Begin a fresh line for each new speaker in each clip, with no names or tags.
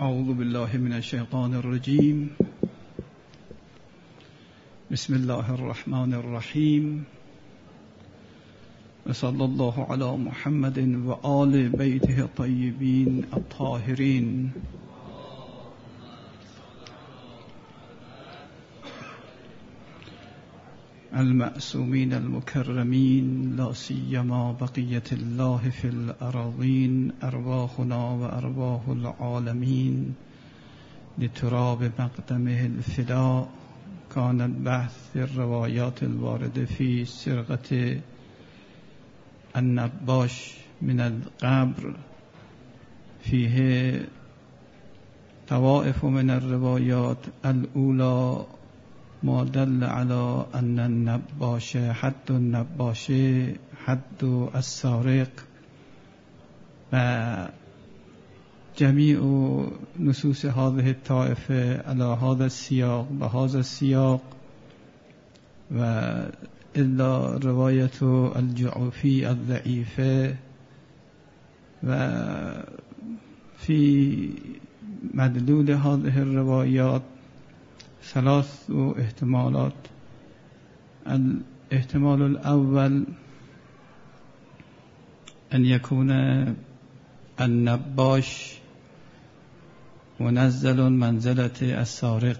اعوذ بالله من الشیطان الرجیم. بسم الله الرحمن الرحیم. و صلی الله علی محمد و آل بیته الطیبین الطاهرین. المعصومین المکرمین، لا سیما بقیت الله فی الأراضین، ارواحنا و ارواح العالمین لتراب مقدمه الفداء. كان البحث في الروايات الواردة في سرقة النباش من القبر فيه طوائف من الروايات. الأولى ما دل على أن النباش حد النباش حد السارق، و جميع نصوص هذه الطائفة على هذا السياق بهذا السياق، وإلا رواية الجعفي الضعيفة. وفي مدلول هذه الروايات ثلاث احتمالات. الاحتمال الأول أن يكون النباش منزل منزلة السارق،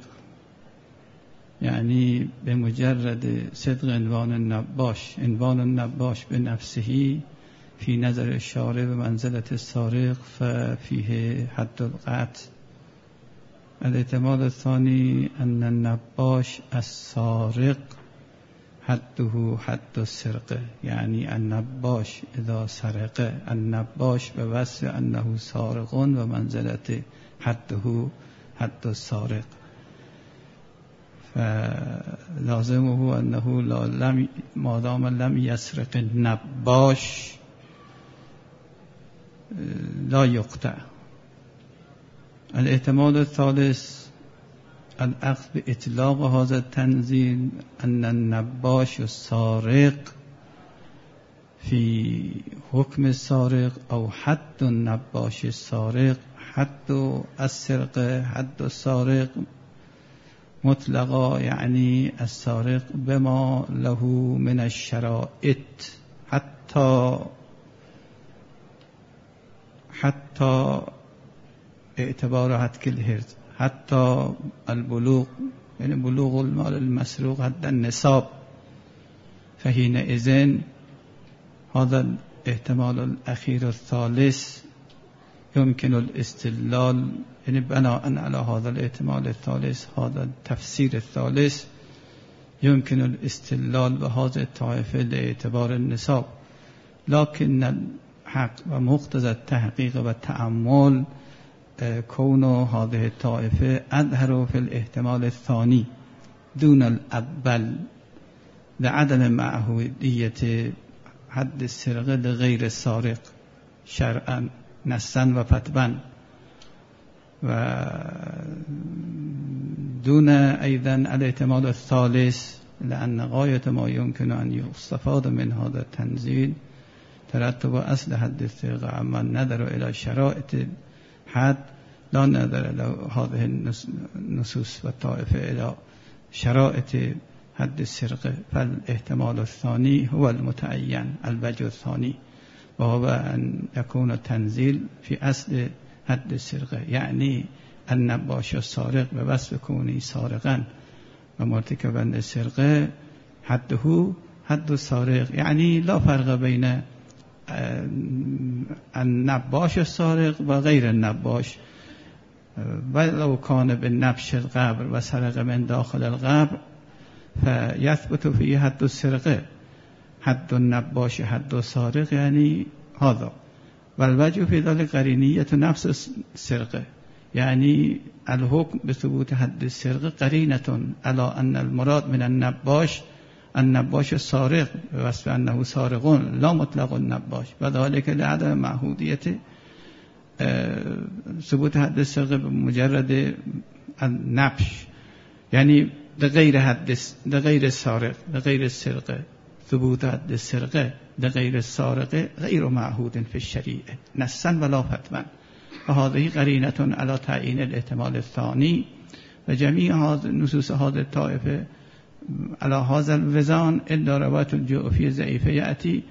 يعني بمجرد صدق عنوان النباش بنفسه في نظر الشارع بمنزلة السارق، ففيه حد القطع. الاحتمال الثاني أن النباش السارق حده حد السرقة، يعني النباش إذا سرق النباش بوصف أنه سارق ومنزلة حده حد السارق، فلازمه أنه ما دام لم يسرق النباش لا يقطع. الاحتمال الثالث الأخذ بإطلاق هذا التنزيل أن النباش السارق في حكم السارق أو حد النباش السارق حد السرقة حد السارق مطلقا، يعني السارق بما له من الشرائط حتى اعتبار حد الهرز حتى البلوغ، يعني بلوغ المال المسروق حتى النصاب. فحينئذ هذا الاحتمال الأخير الثالث يمكن الاستدلال، يعني بناء على هذا الاحتمال الثالث هذا التفسير الثالث يمكن الاستدلال بهذا الطائفة لاعتبار النصاب. لكن الحق ومقتضى التحقيق والتأمل كون هذه الطائفة أظهر في الاحتمال الثاني دون الأول لعدم معهودية حد السرقة لغير السارق شرعا نصا وفتوا، ودون أيضا الاحتمال الثالث لأن غاية ما يمكن أن يستفاد من هذا التنزيل ترتب أصل حد السرقة، أما النظر إلى شرائط حد لا نظر إلى هذه النصوص والطائفة إلى شرائط حد السرقة. فالاحتمال الثاني هو المتعين، الوجه الثاني، وهو أن يكون التنزيل في أصل حد السرقة، يعني النباش السارق بوصف كونه سارقا ومرتكبا للسرقة حده حد السارق، يعني لا فرق بين النباش السارق وغير النباش، ولو كان بالنبش القبر وسرق من داخل القبر فيثبت فيه حد السرقة. حد النباش حد السارق يعني هذا، والوجه في ذلك قرينية نفس السرقة، يعني الحكم بثبوت حد السرقة قرينة على أن المراد من النباش السارق بوصف أنه سارق لا مطلق النباش، وذلك لعدم معهودية ثبوت حد السرقة بمجرد النبش، يعني لغير السارق لغير السرقة ثبوت حد السرقة لغير السارق غير معهود في الشريعة نصا ولا فتوا. و هذه قرینة علی تعیین الاحتمال الثانی و جمیع نصوص هذه الطائفه على هذا الوزان الا روایت الجوفی ضعیفه یأتی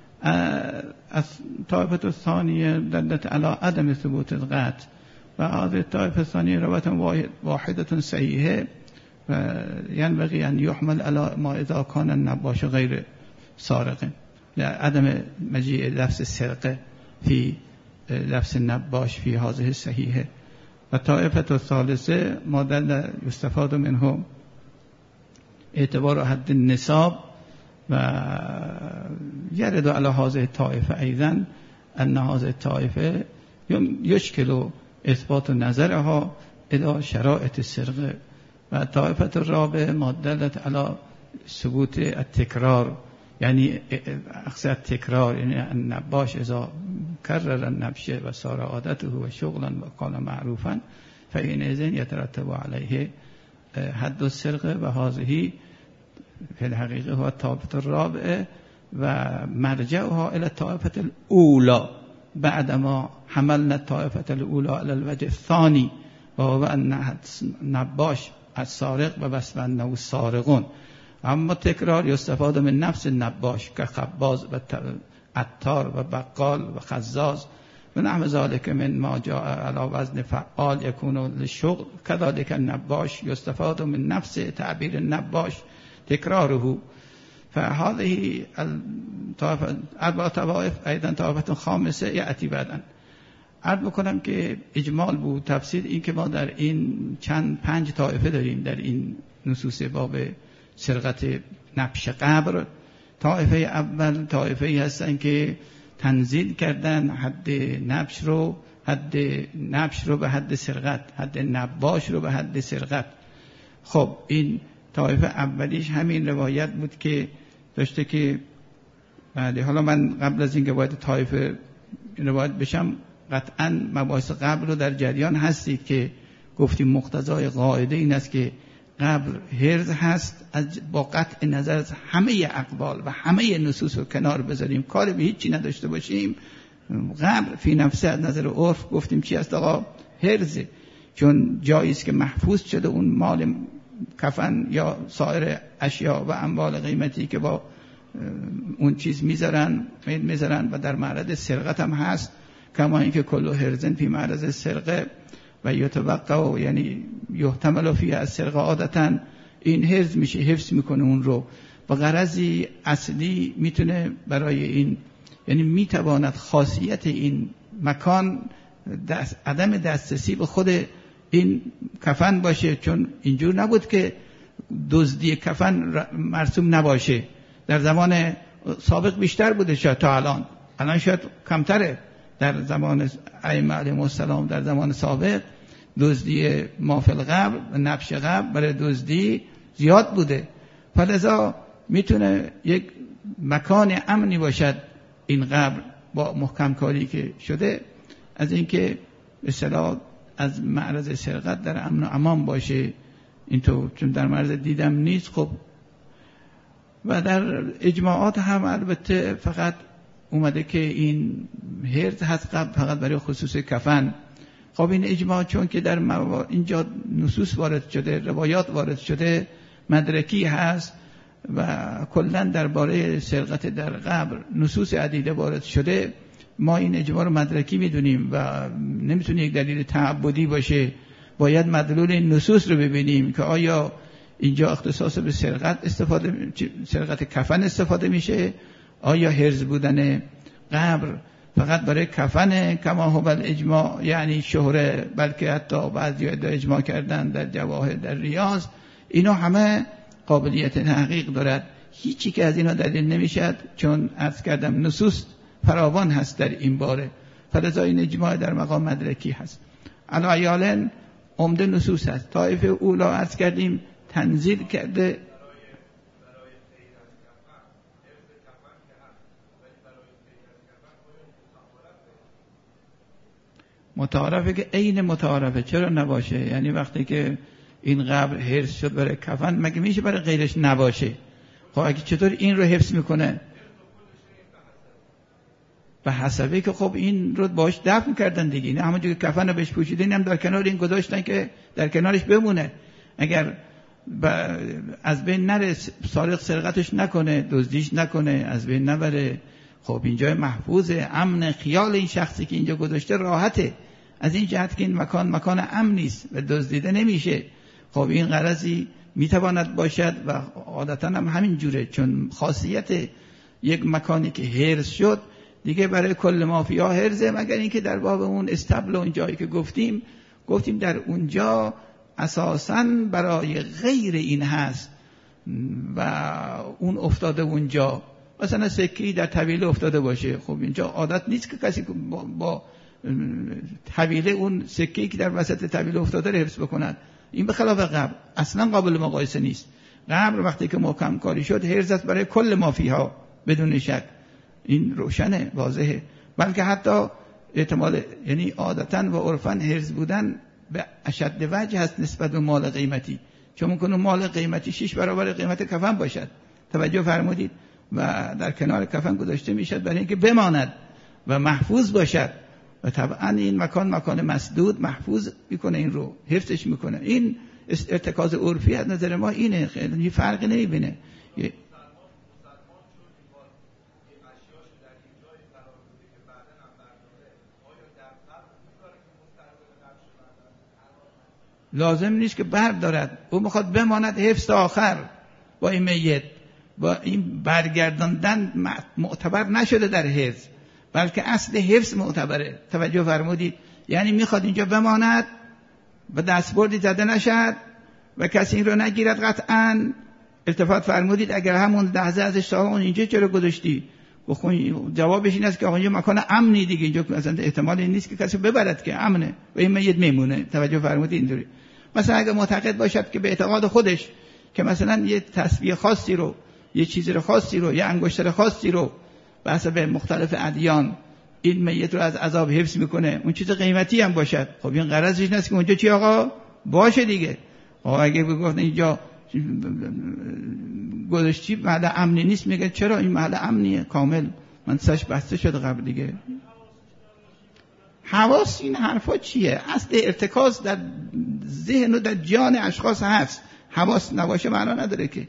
الطائفة الثانية دلت على عدم ثبوت القطع و هذه الطائفة الثانية روایت واحدة صحیحه و ينبغي أن يحمل على ما إذا كان النباش غير سارق عدم مجيء لفظ السرقة في لفظ النباش في هذه الصحيحة. والطائفة الثالثة ما دل يستفاد منه اعتبار حد النصاب و يرد على هذه الطائفة أيضا أن هذه الطائفة يشكل إثبات نظرها إلى شرائط السرقة. و طائفة الرابع ما دلت على ثبوت التكرار يعني أقصى التكرار يعني النباش إذا كرر النبش وصار عادته وشغلا وقال معروفا فإنئذ يترتب عليه حد السرقة وهذه في الحقيقة هو الطائفة الرابعة ومرجعها إلى الطائفة الأولى بعدما حملنا الطائفة الأولى على الوجه الثاني وهو أن النباش السارق و بس أنه السارقون. اما تکرار یستفاده من نفس النباش که خباز و عطار و بقال و خزاز و نحو ذلك من ما جاء على وزن فعال يكون للشغل كذلك النباش يستفاد من نفس تعبير النباش تكراره. فهذه الطائفة أربع طوائف أيضا طائفة خامسة يأتي بعدا. عرض بکنم که اجمال بود تفسیر این که ما در این چند 5 طائفه داریم در این نصوص باب سرقت نبش قبر. طائفه اول طائفه هستن که تنزیل کردن حد نبش رو به حد سرقت، حد نباش رو به حد سرقت. خب این طائفه اولیش همین روایت بود که داشته که بله حالا من قبل از اینکه باید طائفه روایت بشم قطعا مباحث قبر رو در جریان هستید که گفتیم مقتضای قاعده این است که قبر حرز هست با قطع نظر از همه اقوال و همه نصوص رو کنار بذاریم کار به هیچی نداشته باشیم. قبر فی نفسه از نظر عرف گفتیم چی است آقا؟ حرزه، چون جایی است که محفوظ شده اون مال کفن یا سایر اشیاء و اموال قیمتی که با اون چیز میذارن و در معرض سرقت هم هست، کما اینکه کل حرزن فی معرض سرقه و یتوقع یعنی یحتمل فیه از سرقه عادتا این حفظ میشه، حفظ میکنه اون رو و غرضی اصلی میتونه برای این یعنی میتواند خاصیت این مکان عدم دسترسی به خود این کفن باشه، چون اینجور نبود که دزدی کفن مرسوم نباشه. در زمان سابق بیشتر بوده شاید تا الان شاید کمتره. در زمان ائمه علیهم السلام در زمان سابق دزدی مافی القبر و نبش قبر برای دزدی زیاد بوده، فلذا میتونه یک مکان امنی باشد این قبر با محکم کاری که شده از اینکه به اصطلاح از معرض سرقت در امن و امان باشه. اینطور چون در معرض دیدم نیست. خب و در اجماعات هم البته فقط اومده که این حرز هست قبل فقط برای خصوص کفن. خب این اجماع چون که در اینجا نصوص وارد شده، روایات وارد شده، مدرکی هست و کلا درباره سرقت در قبر نصوص عدیده وارد شده، ما این اجماع رو مدرکی میدونیم و نمیتونه یک دلیل تعبدی باشه. باید مدلول این نصوص رو ببینیم که آیا اینجا اختصاص به سرقت کفن استفاده میشه، آیا حرز بودن قبر فقط برای کفن کما هو الاجماع یعنی شهره، بلکه حتی بعضی اجماع کردن در جواهر در ریاض. اینا همه قابلیت تحقیق دارد، هیچی که از اینا دلیل نمیشد چون عرض کردم نصوص فراوان هست در این باره، فلذا این اجماع در مقام مدرکی هست. علیالاً عمده نصوص هست. طائفه اولا عرض کردیم تنزیل کرده متعارفه که عین متعارفه، چرا نباشه؟ یعنی وقتی که این قبر حرز شد برای کفن مگه میشه برای غیرش نباشه؟ خب اگه چطور این رو حفظ میکنه؟ به حسبه که خب این رو باش دفن کردن دیگه، این همونجور که کفن رو بهش پوشیدن هم در کنار این گذاشتن که در کنارش بمونه، اگر از بین نره، سارق سرقتش نکنه، دزدیش نکنه، از بین نبره. خب اینجا محفوظه، امن، خیال این شخصی که اینجا گذاشته راحته، از این جهت که این مکان امن نیست و دزدیده نمیشه. خب این غرضی میتواند باشد و عادتا هم همین جوره، چون خاصیت یک مکانی که حرز شد دیگه برای کل مافیا حرزه، مگر اینکه در باب اون استبل و اون جایی که گفتیم در اونجا اساساً برای غیر این هست و اون افتاده اونجا، مثلا سکه‌ای در طویله افتاده باشه، خب اینجا عادت نیست که کسی با طویله اون سکه‌ای که در وسط طویله افتاده رو حفظ بکند. این به خلاف قبر اصلا قابل مقایسه نیست. قبر وقتی که محکم کاری شد حرز است برای کل مافیها بدون شک، این روشنه، واضحه. بلکه حتی احتمال، یعنی عادتا و عرفاً حرز بودن به اشد وجه هست نسبت به مال قیمتی، چون ممکنه مال قیمتی 6 برابر قیمت کفن باشد، توجه فرمودید، و در کنار کفن گذاشته میشد برای اینکه بماند و محفوظ باشد، و طبعا این مکان مسدود محفوظ میکنه، این رو حفظش میکنه. این ارتکاز عرفی از نظر ما اینه، خیلی فرقی نمیبینه. لازم نیست که بردارد، او میخواد بماند حفظ آخر. با این میت، با این برگرداندن معتبر نشده در حفظ، بلکه اصل حفظ معتبره. توجه فرمودید؟ یعنی میخواد اینجا بماند و دستبردی زده نشد و کسی این رو نگیرد. قطعاً التفات فرمودید اگر همون لحظه ازش تا اون اینجا چرا گذاشتی، جوابش این است که آقا اینجا مکان امنی دیگه، اینجا مثلا احتمال این نیست که کسی ببرد که امنه و این میت میمونه. توجه فرمودید؟ اینطوری مثلا اگه معتقد باشد که به اعتقاد خودش که مثلا یه تسبیح خاصی رو، یه چیزی رو خاصی رو، یه انگشتر خاصی رو به حسب مختلف ادیان این میت رو از عذاب حفظ میکنه، اون چیز قیمتی هم باشد، خب این غرضش این است که اونجا چی آقا باشه دیگه. آقا اگه بگفتن اینجا گذاشتی محل امنی نیست، میگه چرا این محل امنیه کامل، من سش بسته شده قبل دیگه. حواس این حرفا چیه؟ اصل ارتکاز در ذهن و در جان اشخاص هست، حواس نباشه معنا نداره که.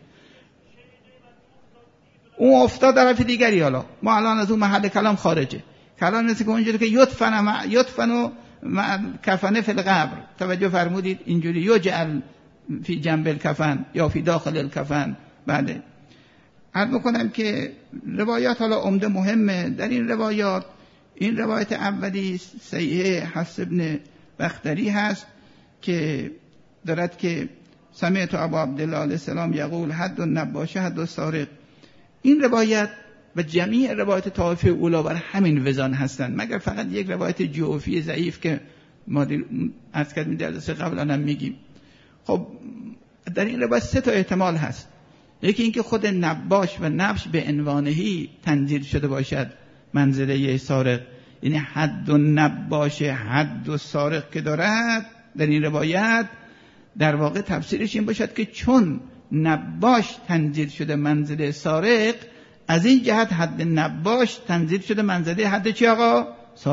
اون افتاد طرف دیگری، حالا ما الان از اون محل کلام خارجه. کلام نیست که اونجوری که یدفن و کفنه فی القبر. توجه فرمودید؟ اینجوری یجعل فی جنب الکفن یا فی داخل الکفن. بله، عرض میکنم که روایات حالا عمده مهمه. در این روایات، این روایت اولی صحیح حفص ابن بختری هست که دارد که سمعت ابا عبدالله علیه السلام یقول حد النباش حد السارق. این روایت و جمیع روایت طائفه اولی بر همین وزن هستند، مگر فقط یک روایت جوفی ضعیف که ما عرض کردیم در درس قبل هم میگیم. خب در این روایت 3 تا احتمال هست. یکی اینکه خود نباش و نبش به عنوانهی تنزیل شده باشد منزله سارق، یعنی حد و نباش حد و سارق که دارد در این روایت در واقع تفسیرش این باشد که چون نباش تنزیل شده منزله سارق، از این جهت حد نباش تنزیل شده منزله حد چی آقا؟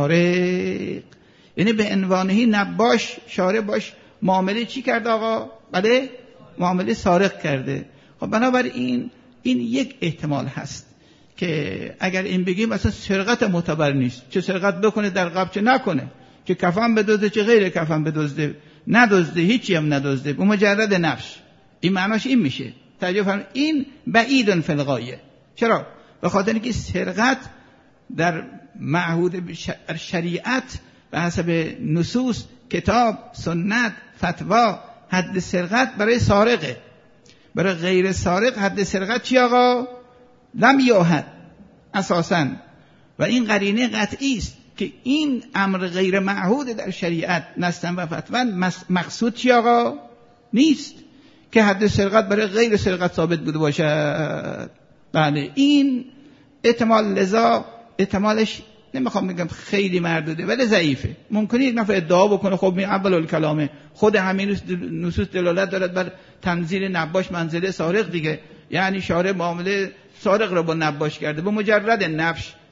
سارق. یعنی به عنوانهی نباش شارع باش معامله چی کرده آقا؟ بله، معامله سارق کرده. خب بنابراین این یک احتمال هست که اگر این بگیم مثلا سرقت معتبر نیست، چه سرقت بکنه در قبر چه نکنه، چه کفن بدزده چه غیر کفن بدزده، ندزده هیچی هم ندزده، به مجرد نفس، این معناش این میشه. توجه فرمایید، این بعیدن فی الغایه. چرا؟ به خاطر اینکه سرقت در معهود شریعت به حسب نصوص کتاب سنت فتوا حد سرقت برای سارقه، برای غیر سارق حد سرقت چی آقا؟ لم یوحد اساساً. و این قرینه قطعی است که این امر غیر معهود در شریعت نستن و فتوا مقصود چی آقا؟ نیست که حد سرقت برای غیر سرقت ثابت بوده باشد. بله، این احتمال، لذا احتمالش نمیخوام بگم خیلی مردوده ولی ضعیفه. ممکنه یک نفر ادعا بکنه خب این اول الکلامه، خود همین نصوص دلالت دارد بر تنزیل نباش منزله سارق دیگه، یعنی شارع معامله سارق رو با نباش کرده، با مجرد نفش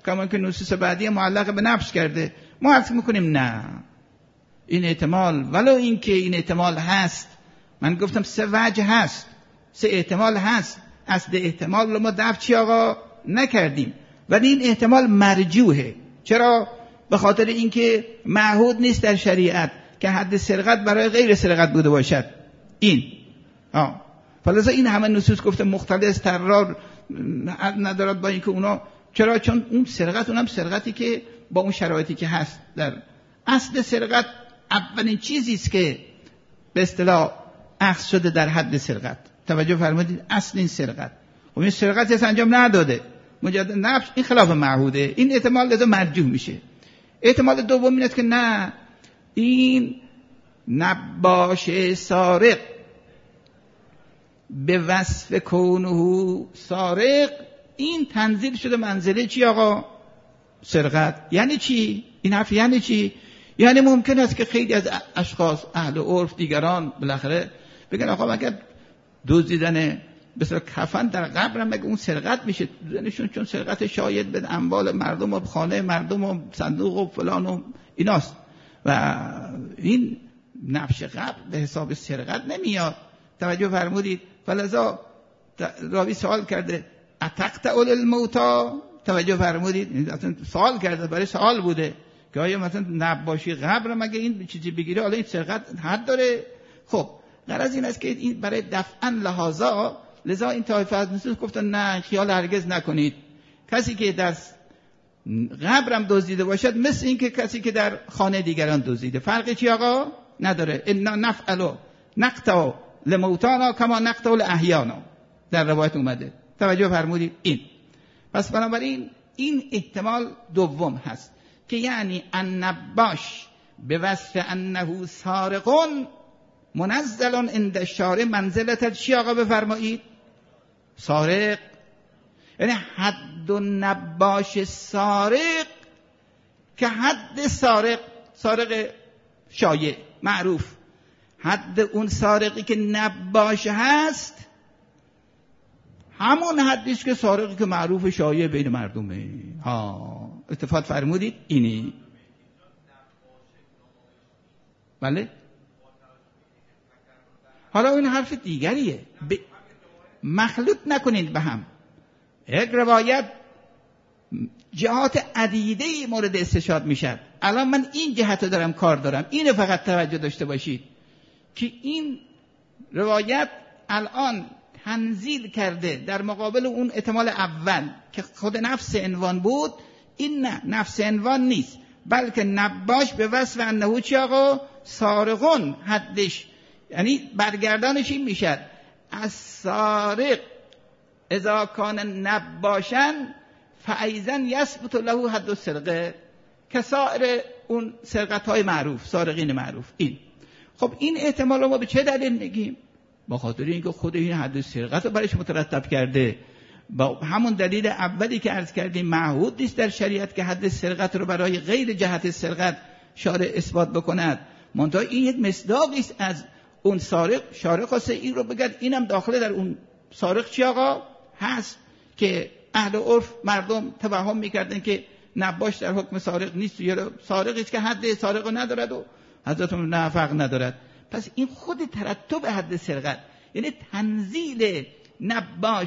کما که نصوص بعدی معلق به نفس کرده. ما عرض میکنیم نه، این احتمال ولو این که این احتمال هست، من گفتم 3 وجه هست، 3 احتمال هست، اصل احتمال رو ما دفع آقا نکردیم، ولی این احتمال مرجوحه. چرا؟ به خاطر اینکه معهود نیست در شریعت که حد سرقت برای غیر سرقت بوده باشد. این فلذا این همه نصوص گفته مختلط ترار ندارد با اینکه اونا، چرا؟ چون اون سرقت اونم سرقتی که با اون شرایطی که هست در اصل سرقت اولین چیزی است که به اصطلاح اخذ شده در حد سرقت. توجه فرمودید؟ اصل این سرقت، و این سرقت هست انجام نداده مجدد نفس، این خلاف معهوده، این احتمال لذا مرجوح میشه. احتمال دوم این است که نه، این نباش سارق به وصف کونه سارق این تنزیل شده منزله چی آقا؟ سرقت. یعنی چی؟ این حرف یعنی چی؟ یعنی ممکن است که خیلی از اشخاص اهل عرف دیگران بالاخره بگن آقا مگر دزدیدن مثلا کفن در قبر مگه اون سرقت میشه؟ دزدیدنشون چون سرقت شاید به اموال مردم و خانه مردم و صندوق و فلان و ایناست و این نفش قبر به حساب سرقت نمیاد. توجه فرمودید؟ فلذا راوی سوال کرده اتقطع الموتا، توجه فرمودید؟ اصلا سوال کرده، برای سوال بوده که آیا مثلا نباشی قبر مگه این چیزی بگیره حالا این سرقت حد داره؟ خب غرض این است که این برای دفعا لحاظا، لذا این طایفه از نصوص گفتن نه، خیال هرگز نکنید کسی که در قبرم دزدیده باشد مثل این که کسی که در خانه دیگران دزدیده، فرقی چی آقا؟ نداره. انا نفعل نقطع لموتانا کما نقطع لاحیانا در روایت اومده. توجه فرمودید؟ این پس بنابراین این احتمال دوم هست که یعنی النباش به وصف انه سارقون منزلون عند الشارع منزلت چی آقا بفرمایید؟ سارق. یعنی حد النباش سارق که حد سارق شایع معروف، حد اون سارقی که نباش هست همون حدیش که سارقی که معروف شایع بین مردمه. اتفاق فرمودید؟ اینی بله. حالا این حرف دیگریه، مخلوط نکنید به هم. یک روایت جهات عدیده مورد استشهاد میشد. الان من این جهت دارم کار دارم، اینو فقط توجه داشته باشید که این روایت الان تنزیل کرده در مقابل اون احتمال اول که خود نفس عنوان بود. این نه، نفس عنوان نیست، بلکه نباش به وصف انه چی آقا؟ سارقون حدش، یعنی برگردانش این میشد از سارق اذا کان نباشن فایزن یثبت له حد السرقه که سایر اون سرقت های معروف، سارقین معروف. این خب این احتمال رو ما به چه دلیل میگیم؟ با خاطر اینکه خود این حد سرقت رو برایش مترتب کرده. با همون دلیل اولی که عرض کردیم معهود نیست در شریعت که حد سرقت رو برای غیر جهت سرقت شارع اثبات بکند. منتها این یک مصداقی است از اون سارق. شارع خواسته این رو بگد، اینم داخله در اون سارق چی آقا هست که اهل عرف مردم توهم میکردن که نباش در حکم سارق نیست، یا سارقی است که حد سارق ندارد و حضرتون نه فرق ندارد. پس این خود ترتب حد سرقت، یعنی تنزیل نباش،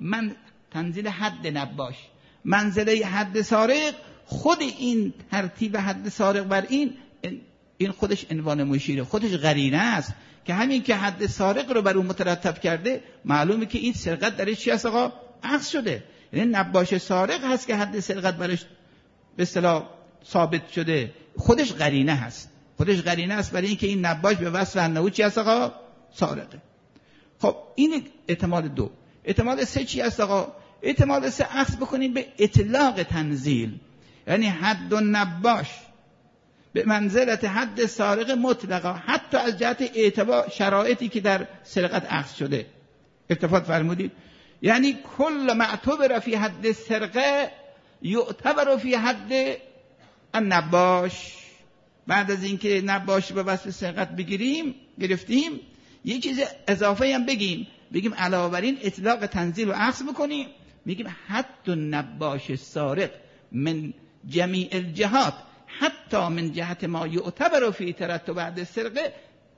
تنزیل حد نباش منزله حد سارق، خود این ترتیب حد سارق بر این خودش عنوان مشیره، خودش قرینه است که همین که حد سارق رو بر اون مترتب کرده معلومه که این سرقت درش چی هست آقا؟ اخذ شده. یعنی نباش سارق هست که حد سرقت برش به اصطلاح ثابت شده، خودش قرینه هست، خودش قرینه است برای اینکه این نباش به وصف انه چی هست آقا؟ سارقه. خب این احتمال دو. احتمال سه چی هست آقا؟ احتمال سه اخذ بکنیم به اطلاق تنزیل، یعنی حد نباش به منزلت حد سارق مطلقا، حتی از جهت اعتبار شرایطی که در سرقت اخذ شده. اتفاق فرمودید؟ یعنی کل ما اعتبر فی حد سرقه یعتبر فی حد النباش. بعد از اینکه نباش به وصف سرقت گرفتیم یه چیز اضافه هم بگیم علاوه بر این اطلاق تنزیل رو اخذ بکنیم، میگیم حد نباش سارق
من جمیع الجهات حتی من جهت ما یعتبر فی ترتب بعد السرقه،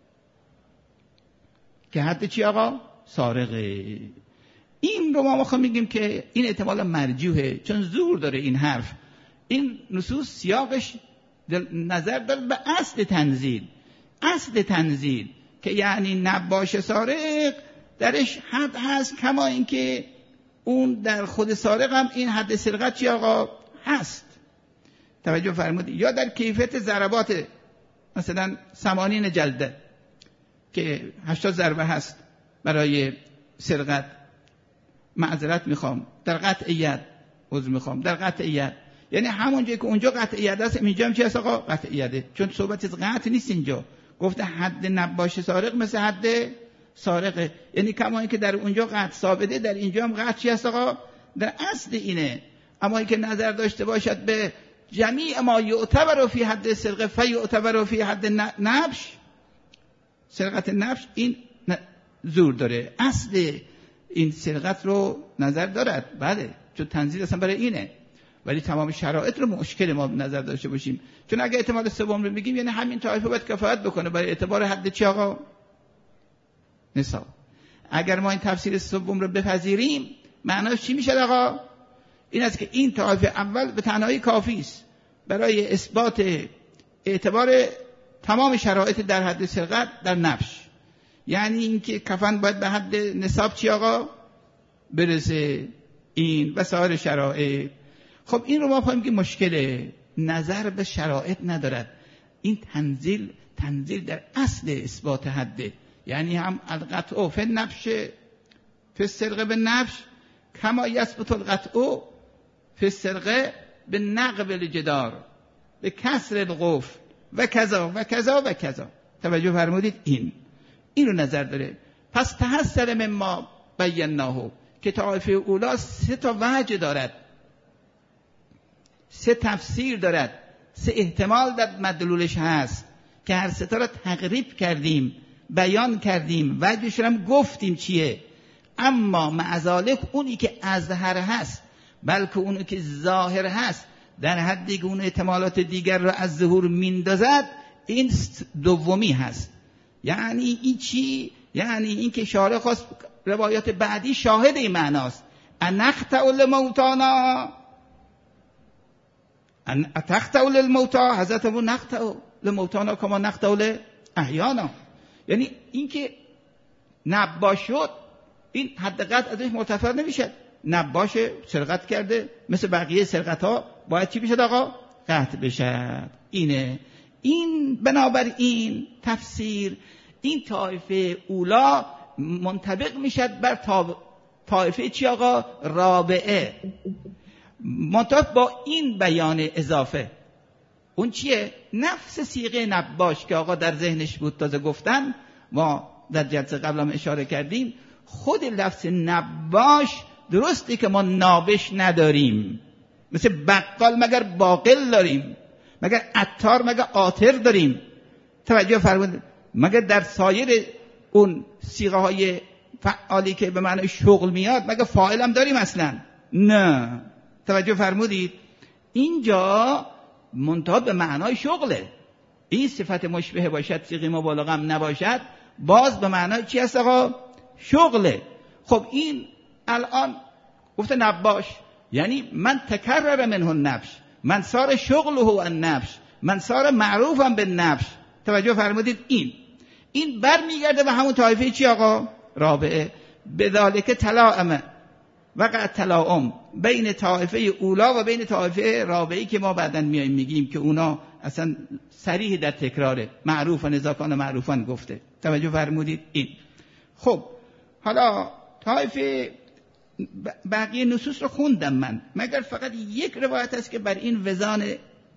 که حد چی آقا؟ سارقه. این رو ما میخوام بگیم که این احتمال مرجوحه، چون زور داره این حرف. این نصوص سیاقش نظر داره به اصل تنزیل. اصل تنزیل که یعنی نباش سارق درش حد هست، کما اینکه اون در خود سارق هم این حد سرقت چی آقا هست. توجه فرمودید؟ یا در کیفیت ضربات، مثلا 80 جلده که 80 ضربه هست برای سرقت، معذرت میخوام در قطعیت، عذر میخوام در قطعیت، یعنی همونجا که اونجا قطعیت هست اینجا هم چی هست آقا؟ قطعیته، چون صحبت از قطع نیست اینجا. گفته حد نباش سارق مثل حد سارقه، یعنی کما اینکه در اونجا قطع ثابته در اینجا هم قطع چی هست آقا؟ در اصل اینه. اما اینکه نظر داشته باشد به جمیع ما یعتبر فی حد سرقه فیعتبر فی حد نبش، سرقت نبش، این زور داره. اصل این سرقت رو نظر دارد، بله، چون تنزیل اصلا برای اینه، ولی تمام شرایط رو مشکل ما نظر داشته باشیم. چون اگه احتمال سوم رو میگیم یعنی همین طایفه باید کفایت بکنه برای اعتبار حد چی آقا؟ نصاب. اگر ما این تفسیر سوم رو بپذیریم معناش چی میشه آقا؟ این است که این طایفه اول به تنهایی کافی است برای اثبات اعتبار تمام شرایط در حد سرقت در نبش، یعنی اینکه کفن باید به حد نصاب چی آقا برسه، این و سایر شرایط. خب این رو ما فهمیم که مشکله، نظر به شرایط ندارد. این تنزیل در اصل اثبات حده، یعنی هم القطع فی النبش فی السرقه بالنبش کما یثبت القطع فی السرقه بالنقب الجدار به کسر القفل و کذا و کذا و کذا. توجه فرمودید؟ این رو نظر داره. پس تحصل مما بیناه که طایفه اولا 3 تا وجه دارد، 3 تفسیر دارد، 3 احتمال در مدلولش هست که هر 3 تا را تقریب کردیم، بیان کردیم، وجهش رو هم گفتیم چیه. اما معذالک اونی که اظهر هست بلکه اونی که ظاهر هست در حدی که اون احتمالات دیگر رو از ظهور میندازد، این دومی هست. یعنی این چی؟ یعنی این که شارع خواست روایات بعدی شاهد این معناست. انقطع للموتانا، ان اتقطع للموتا، حضرت ابو نقطع للموتانا کما نقطع لاحیانا. یعنی این که نباش شد این حد قطع ازش مرتفع نمیشه. نباش سرقت کرده مثل بقیه سرقت ها باید چی بشه آقا؟ قطع بشه. اینه. این بنابراین تفسیر این طایفه اولا منطبق میشد بر طایفه چی آقا؟ رابعه، منطبق با این بیان اضافه. اون چیه؟ نفس صیغه نباش که آقا در ذهنش بود تازه گفتن، ما در جلسه قبل هم اشاره کردیم. خود لفظ نباش درسته که ما نابش نداریم، مثل بقال مگر باقل داریم، مگر عطار مگر عاطر داریم. توجه فرمودید؟ مگر در سایر اون صیغه های فعالی که به معنی شغل میاد مگر فاعل هم داریم اصلا؟ نه. توجه فرمودید؟ اینجا منتها به معنای شغله. این صفت مشبه باشد صیغه مبالغه هم نباشد، باز به معنای چی هست آقا؟ شغله. خب این الان گفته نباش، یعنی من تکرر منه النبش، من صار شغله النبش، من صار معروفم بالنبش. توجه فرمودید؟ این برمیگرده به همون طایفه چی آقا؟ رابعه. بذالک تلاعم وقع تلاعم بین طایفه اولا و بین طایفه رابعی که ما بعداً میایم میگیم که اونا اصلا صریح در تکراره، معروفن اذا کان معروفن گفته. توجه فرمودید؟ این خب حالا طایفه بقیه نصوص رو خوندم من، مگر فقط یک روایت است که بر این وزان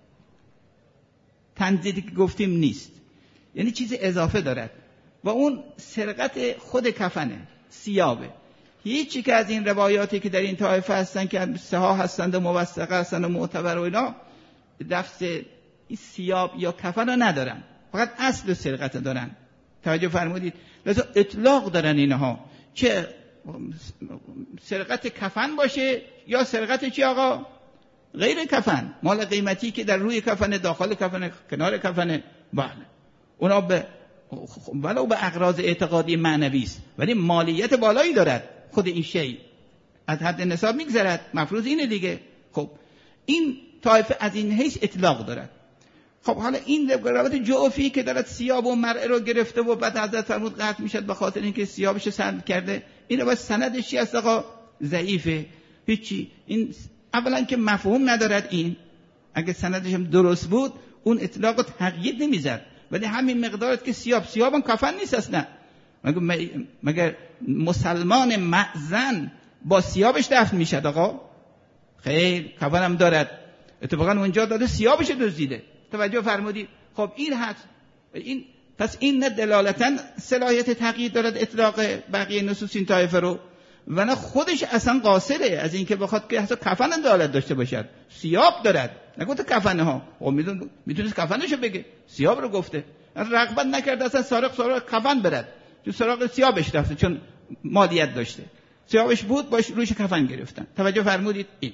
تنزیلی که گفتیم نیست، یعنی چیز اضافه دارد و اون سرقت خود کفنه، ثیابه. هیچی که از این روایاتی که در این طایفه هستن که صحاح هستند و موثقه هستند و معتبر و اینا، لفظ ثیاب یا کفن رو ندارن، فقط اصل سرقت دارن. توجه فرمودید؟ لذا اطلاق دارن اینها، چه سرقت کفن باشه یا سرقت چی آقا؟ غیر کفن، مال قیمتی که در روی کفن، داخل کفن، کنار کفن، بله اونا ولو به اغراض اعتقادی معنوی است، ولی مالیت بالایی دارد. خود این شی از حد نصاب میگذرد، مفروض اینه دیگه. خب این طایفه از این حیث اطلاق دارد. خب حالا این روایت جعفی که دارد ثیاب و مرء رو گرفته و بعد حضرت فرمود قطع میشد به خاطر اینکه ثیابش سند کرده، این روایت سندش چی است آقا؟ ضعیفه، هیچی. این اولا که مفهوم ندارد. این اگه سندش هم درست بود اون اطلاق رو تقیید نمیزد، ولی همین مقدارت که ثیاب هم کفن نیست اصلا. مگر مسلمان معزن با ثیابش دفن میشد آقا؟ خیر، کفن هم دارد. اتفاقا اونجا داده ثیابش دزدیده. توجه فرمودید؟ خب این هست. این پس این نه دلالتاً صلاحیت تقیید دارد اطلاق بقیه نصوص این طایفه رو، و نه خودش اصلا قاصره از اینکه بخواد که حتی کفن دلالت داشته باشد. ثیاب دارد، نگفته کفنه ها. خب میتونست کفنشو بگه، ثیاب رو گفته. رغبت نکرده اصلا سراغ کفن برد، تو سراغ ثیابش رفته چون مالیت داشته. ثیابش بود باش روش کفن گرفتن. توجه فرمودید؟ این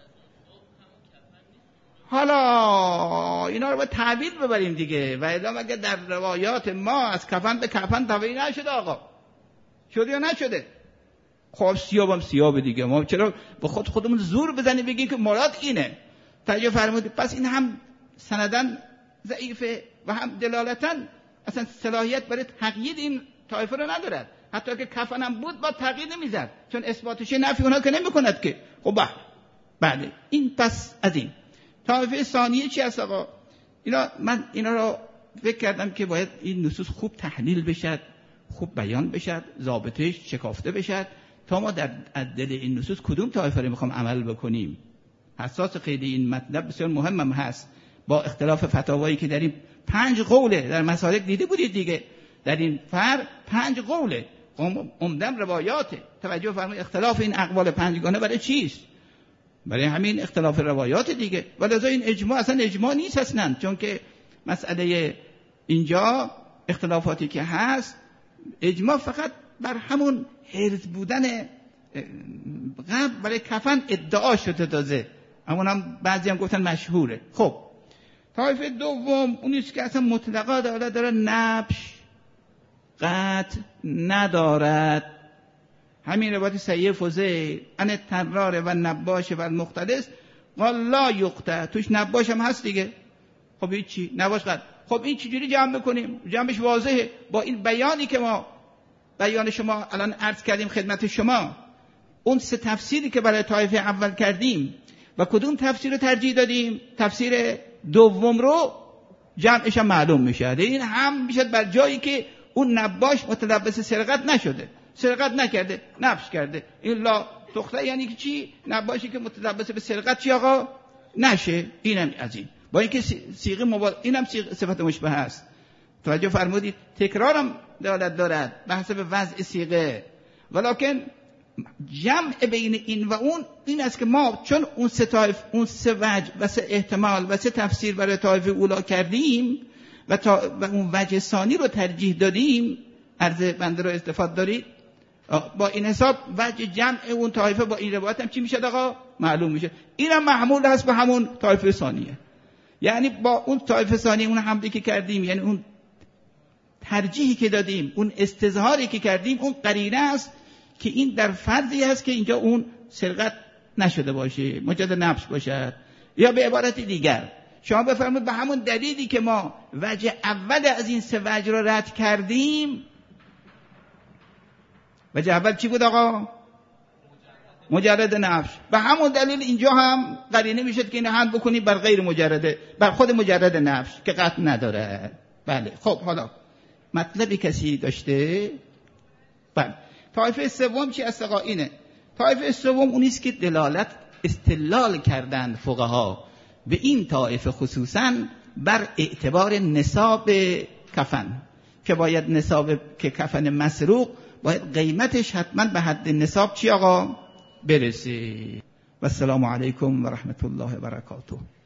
حالا اینا رو باید تعبیر ببریم دیگه، و الا مگه در روایات ما از کفن به کفن تبیین نشده آقا؟ شده یا نشده؟ خب ثیابم ثیاب دیگه، ما چرا به خودمون زور بزنیم بگیم که مراد اینه؟ توجه فرمودید؟ پس این هم سندن ضعیفه و هم دلالتاً اصلا صلاحیت برای تقیید این طایفه رو ندارد. حتی که کفن هم بود با تقیید نمیزد، چون اثباتش نفی اونها که نمیکند که. خب بله این پس از این طایفه ثانیه چی هست آقا؟ من اینا رو فکر کردم که باید این نصوص خوب تحلیل بشد، خوب بیان بشد، ضابطش شکافته بشد تا ما در دل این نصوص کدوم طایفه رو میخوام عمل بکنیم. حساس خیلی این مطلب بسیار مهمم هست، با اختلاف فتاوایی که در این 5 قوله در مسالک دیده بودید دیگه، در این 5 قوله عمدن روایاته. توجه فرمایید اختلاف این اقوال 5 گانه برای چیست؟ برای همین اختلاف روایات دیگه. ولذا این اجماع اصلا اجماع نیست اصلا، چون که مسئله اینجا اختلافاتی که هست اجماع فقط بر همون حرز بودن قبل برای کفن ادعا شده تازه، همون هم بعضی هم گفتن مشهوره. خب طایفه دوم اونیست که اصلا مطلقا داره نبش قطع ندارد. همین روایت صحیح فضیل ان ترار و نباش و المختلس قال لا یقطع، توش نباش هم هست دیگه. خب این چی؟ نباش قطع. خب این چجوری جمع بکنیم؟ جمعش واضحه با این بیانی که ما بیان شما الان عرض کردیم خدمت شما. اون 3 تفسیری که برای طایفه اول کردیم و کدوم تفسیر رو ترجیح دادیم؟ تفسیر دوم رو جمعش هم معلوم میشه. این هم میشه بر جایی که اون نباش متلبس سرقت نشده، سرقت نکرده، نبش کرده. این لا تخته یعنی که چی؟ نباشی که متلبس به سرقت چی آقا؟ نشه. اینم از این با اینکه صیغه اینم صفت مشبه است. توجه فرمودید؟ تکرارم دلالت دارد به حسب وضع صیغه، ولکن جمع بین این و اون این است که ما چون اون 3 وجه و 3 احتمال و 3 تفسیر برای طایفه اولا کردیم و اون وجه ثانی رو ترجیح دادیم، عرض بنده رو استفاده دارید، با این حساب وجه جمع اون طایفه با این روایت هم چی میشه آقا؟ معلوم میشه. اینم محمول هست به همون طایفه ثانیه، یعنی با اون طایفه ثانیه اون حملی که کردیم، یعنی اون ترجیحی که دادیم، اون استظهاری که کردیم، اون قرینه است که این در فرضی هست که اینجا اون سرقت نشده باشه، مجرد نبش باشد. یا به عبارت دیگر شما بفرمایید به همون دلیلی که ما وجه اول از این 3 وجه رو رد کردیم، وجه اول چی بود آقا؟ مجرد نبش. به همون دلیل اینجا هم قرینه میشد که این هم بکنی بر غیر مجرده، بر خود مجرد نبش که قطع نداره. بله. خب حالا مطلبی کسی داشته؟ بله. طایفه سوم چی است آقا؟ اینه. طایفه سوم اونیست که استدلال کردند فقها به این طایفه خصوصا بر اعتبار نصاب کفن، که باید نصاب که کفن مسروق باید قیمتش حتما به حد نصاب چی آقا؟ برسه. و السلام علیکم و رحمت الله و برکاته.